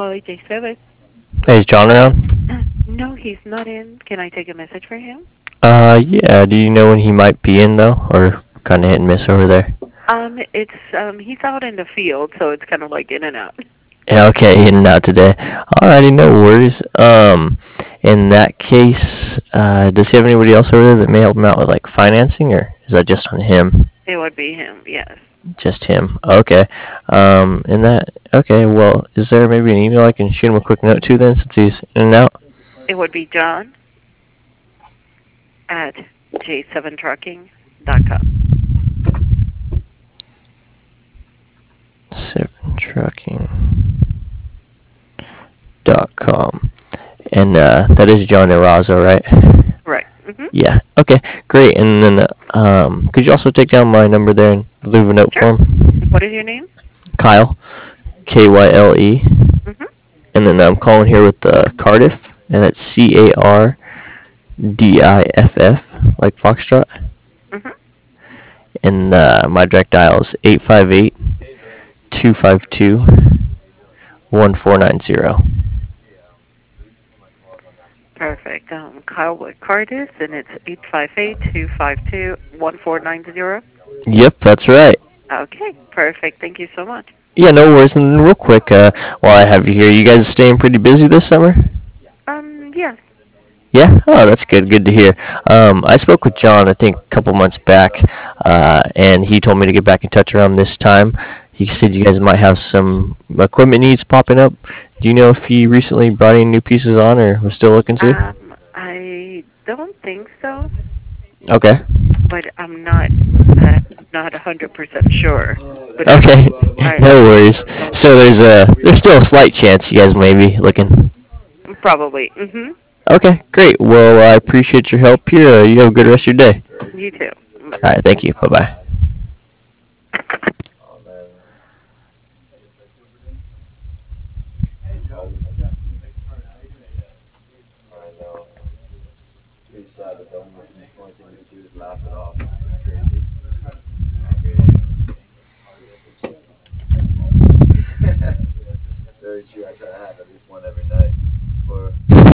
calling J7. Hey, is John around? No, he's not in. Can I take a message for him? Yeah. Do you know when he might be in though, or kind of hit and miss over there? It's he's out in the field, so it's kind of like in and out. Yeah, okay, in and out today. Alrighty, no worries. In that case, does he have anybody else over there that may help him out with like financing, or is that just on him? It would be him, yes. Just him. Okay. In that. Okay. Well, is there maybe an email I can shoot him a quick note to then, since he's in and out? It would be John at j7trucking.com. 7trucking.com. And that is John Erazo, right? Right. Yeah. Okay. Great. And then could you also take down my number there and leave a note Sure. for him? What is your name? Kyle. Kyle. Mhm. And then I'm calling here with Cardiff, and that's Cardiff, like Foxtrot. Mhm. And my direct dial is 858-252-1490. Perfect. Kyle with Cardis, and it's 858-252-1490. Yep, that's right. Okay, perfect. Thank you so much. Yeah, no worries. And real quick, while I have you here, you guys staying pretty busy this summer? Yes. Yeah? Oh, that's good. Good to hear. I spoke with John, I think, a couple months back, and he told me to get back in touch around this time. He said you guys might have some equipment needs popping up. Do you know if he recently brought any new pieces on, or was still looking to? I don't think so, Okay. but I'm not 100% sure. But Okay. I No worries. don't So there's still a slight chance you guys may be looking. probably. Okay, great. Well, I appreciate your help here. You have a good rest of your day. You too. Bye. All right, thank you. Bye bye.